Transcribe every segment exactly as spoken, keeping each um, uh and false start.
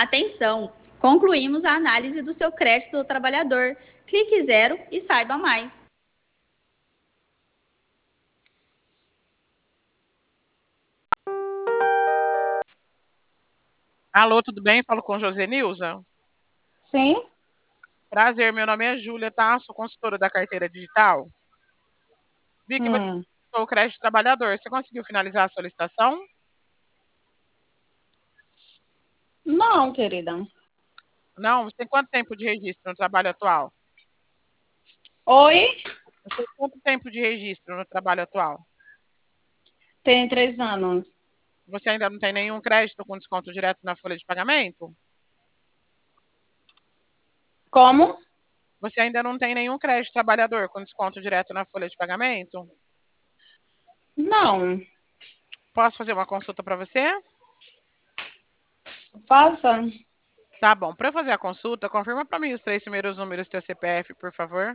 Atenção! Concluímos a análise do seu crédito do trabalhador. Clique zero e saiba mais. Alô, tudo bem? Falo com José Nilza. Sim. Prazer, meu nome é Júlia, tá? Sou consultora da carteira digital. Vi que você Hum. solicitou o crédito trabalhador. Você conseguiu finalizar a solicitação? Não, querida. Não? Você tem quanto tempo de registro no trabalho atual? Oi? Você tem quanto tempo de registro no trabalho atual? Tem três anos. Você ainda não tem nenhum crédito com desconto direto na folha de pagamento? Como? Você ainda não tem nenhum crédito trabalhador com desconto direto na folha de pagamento? Não. Posso fazer uma consulta para você? Faça. Tá bom. Para eu fazer a consulta, confirma para mim os três primeiros números do teu C P F, por favor.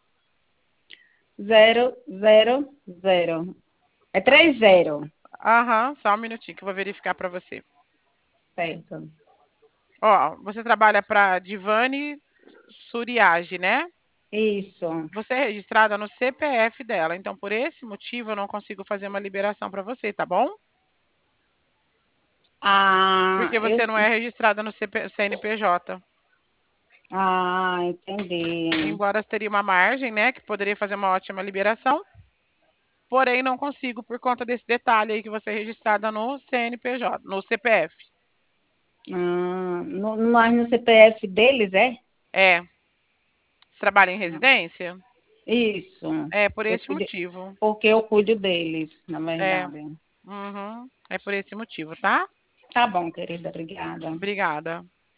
Zero, zero, zero. É três zero. Aham, só um minutinho que eu vou verificar para você. Certo. Ó, você trabalha para Divane Suriage, né? Isso. Você é registrada no C P F dela, então por esse motivo eu não consigo fazer uma liberação para você, tá bom? Ah, Porque eu. você não é registrada no C P C N P J. Ah, entendi. Embora teria uma margem, né, que poderia fazer uma ótima liberação, porém não consigo por conta desse detalhe aí que você é registrada no C N P J, no C P F. Ah, no, mas no C P F deles, é? É. Você trabalha em residência? Isso. É por Eu esse cuido, motivo. porque eu cuido deles, na É. verdade. Uhum. É por esse motivo, tá? Tá bom, querida. Obrigada. Obrigada.